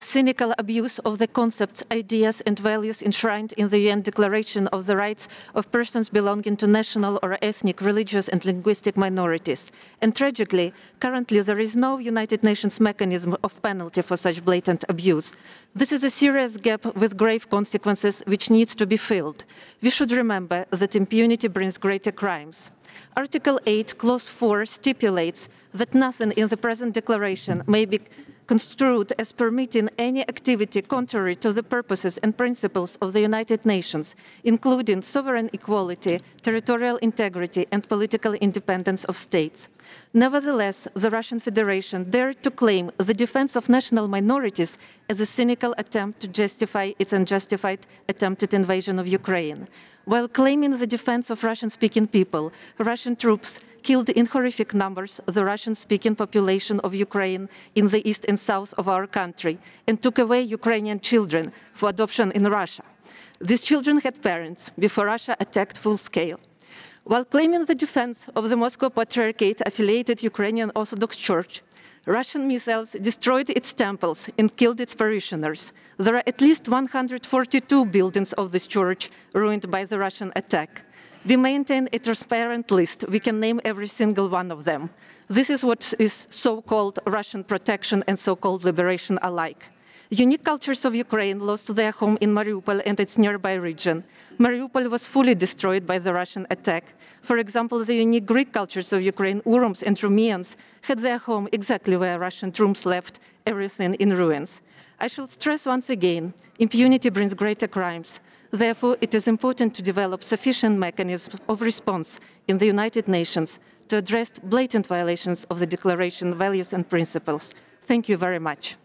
cynical abuse of the concepts, ideas, and values enshrined in the UN Declaration of the Rights of Persons Belonging to National or Ethnic, Religious, and Linguistic Minorities. And tragically, currently there is no United Nations mechanism of penalty for such blatant abuse. This is a serious gap with grave consequences which needs to be filled. We should remember that impunity brings greater crimes. Article 8, Clause 4 stipulates that nothing in the present declaration may be construed as permitting any activity contrary to the purposes and principles of the United Nations, including sovereign equality, territorial integrity, and political independence of states. Nevertheless, the Russian Federation dared to claim the defense of national minorities as a cynical attempt to justify its unjustified attempted invasion of Ukraine. While claiming the defense of Russian-speaking people, Russian troops killed in horrific numbers the Russian-speaking population of Ukraine in the east and south of our country and took away Ukrainian children for adoption in Russia. These children had parents before Russia attacked full scale. While claiming the defense of the Moscow Patriarchate-affiliated Ukrainian Orthodox Church, Russian missiles destroyed its temples and killed its parishioners. There are at least 142 buildings of this church ruined by the Russian attack. We maintain a transparent list. We can name every single one of them. This is what is so-called Russian protection and so-called liberation alike. Unique cultures of Ukraine lost their home in Mariupol and its nearby region. Mariupol was fully destroyed by the Russian attack. For example, the unique Greek cultures of Ukraine, Urums and Rumeans, had their home exactly where Russian troops left everything in ruins. I shall stress once again, impunity brings greater crimes. Therefore, it is important to develop sufficient mechanisms of response in the United Nations to address blatant violations of the Declaration values and principles. Thank you very much.